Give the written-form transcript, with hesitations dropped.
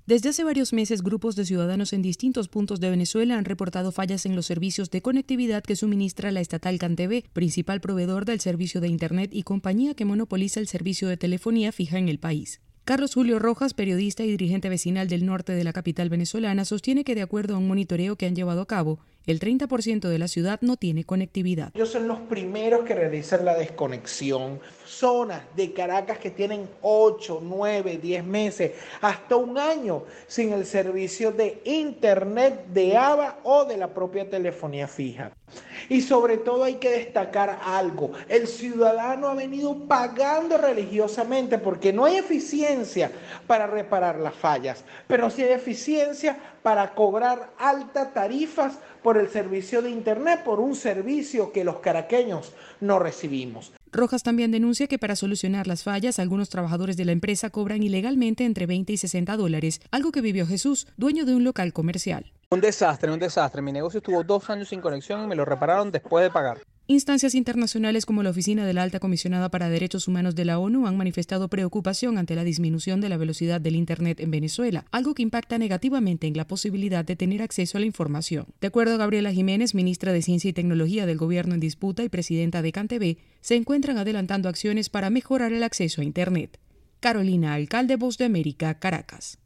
Desde hace varios meses, grupos de ciudadanos en distintos puntos de Venezuela han reportado fallas en los servicios de conectividad que suministra la estatal CanTV, principal proveedor del servicio de Internet y compañía que monopoliza el servicio de telefonía fija en el país. Carlos Julio Rojas, periodista y dirigente vecinal del norte de la capital venezolana, sostiene que de acuerdo a un monitoreo que han llevado a cabo, el 30% de la ciudad no tiene conectividad. Ellos son los primeros que realizan la desconexión. Zonas de Caracas que tienen 8, 9, 10 meses, hasta un año sin el servicio de Internet de ABA o de la propia telefonía fija. Y sobre todo hay que destacar algo, el ciudadano ha venido pagando religiosamente porque no hay eficiencia para reparar las fallas, pero sí hay eficiencia para cobrar altas tarifas por el servicio de Internet, por un servicio que los caraqueños no recibimos. Rojas también denuncia que para solucionar las fallas, algunos trabajadores de la empresa cobran ilegalmente entre $20 y $60, algo que vivió Jesús, dueño de un local comercial. Un desastre. Mi negocio estuvo 2 años sin conexión y me lo repararon después de pagar. Instancias internacionales como la Oficina de la Alta Comisionada para Derechos Humanos de la ONU han manifestado preocupación ante la disminución de la velocidad del Internet en Venezuela, algo que impacta negativamente en la posibilidad de tener acceso a la información. De acuerdo a Gabriela Jiménez, ministra de Ciencia y Tecnología del Gobierno en disputa y presidenta de CanTV, se encuentran adelantando acciones para mejorar el acceso a Internet. Carolina Alcalde, Voz de América, Caracas.